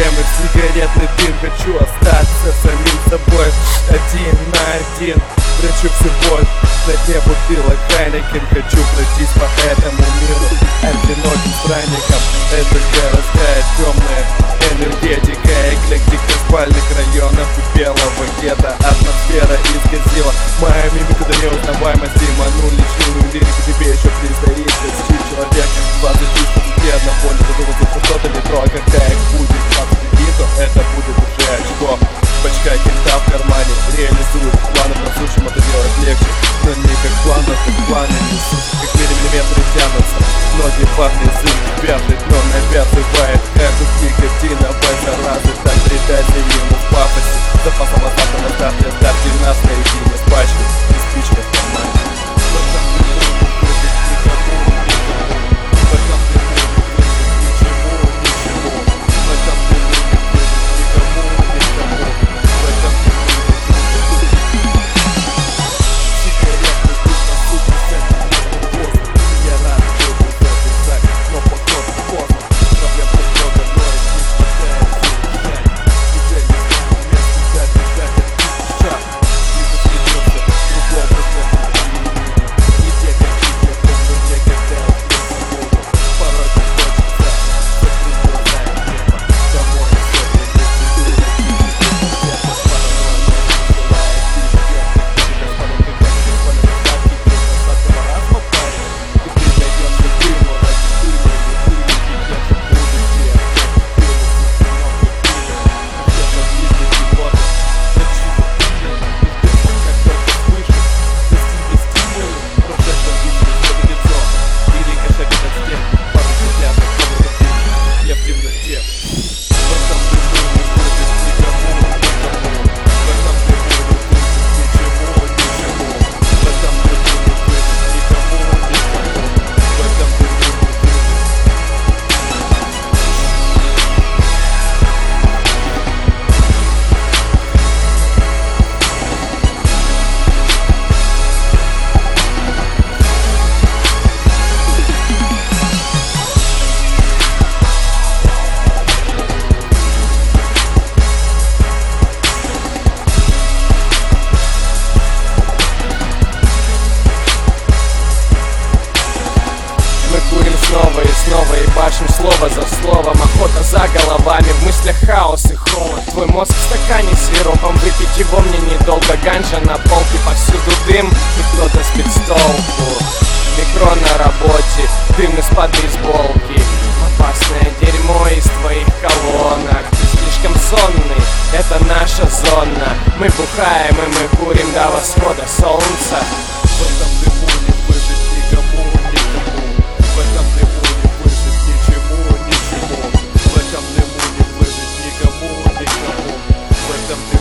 проблемы, сигаретный дым. Хочу остаться самим собой, один на один. Прячу всю боль на дне бутылок Хайнекен. Хочу пройтись по этому миру одиноким странником. Это городская темная энергетика, эклектика спальных районов и белого гетто. Атмосфера исказила мою мимику до неузнаваемости. Ману личную лирику тебе еще предстоит достичь. Человек 20 тысяч одного не задумался, что что-то метро. А когда их будет 21, то это будет уже очко. Бачка кента в кармане реализует планы по сушам, это делать легче. Но не как план, но как планы несутся, как миллиметры тянутся. Ноги парни язык пятый, дно навязывает эту никотиновой заразы. Так придайте ему в пафосе запасом остатка на старте. Оставьте нас наедине с пачкой и спичкой в кармане. Снова и снова ебашим слово за словом. Охота за головами, в мыслях хаос и холод. Твой мозг в стакане с сиропом, выпить его мне недолго. Ганжа на полке, повсюду дым, и кто-то спит с толку. Микро на работе, дым из-под бейсболки. Опасное дерьмо из твоих колонок. Ты слишком сонный, это наша зона. Мы бухаем и мы курим до восхода солнца. В этом дыму не выжить никому, никому. В этом дыму не выжить ничему, ничему. В этом дыму не выжить никому, никому. В этом дыму